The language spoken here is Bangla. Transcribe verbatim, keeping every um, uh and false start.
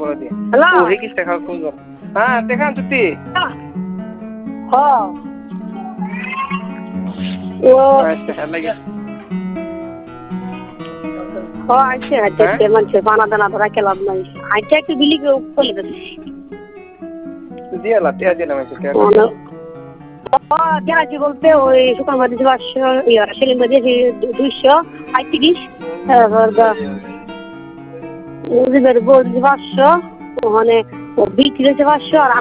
করে দিয়ে হ্যালো ও হিকিস টাকা কইব হ্যাঁ দেখান তুই হ্যাঁ ও আচ্ছা লাগে হ্যাঁ আচ্ছা আচ্ছা মানুষের বানা দানা ধরা খেলাম নাই আচ্ছা একটু বিলি করে দেবে দিয়ে লাতে দিয়ে না মাইছে দেখাচ্ছি বলতে ওই শুকান মাঝে পাঁচশো ইয়া সেলিম মাঝে দুইশো পঁয়ত্রিশ তারপর মুজিবের বলছি পাঁচশো ওখানে বিক্রি হয়েছে পাঁচশো আর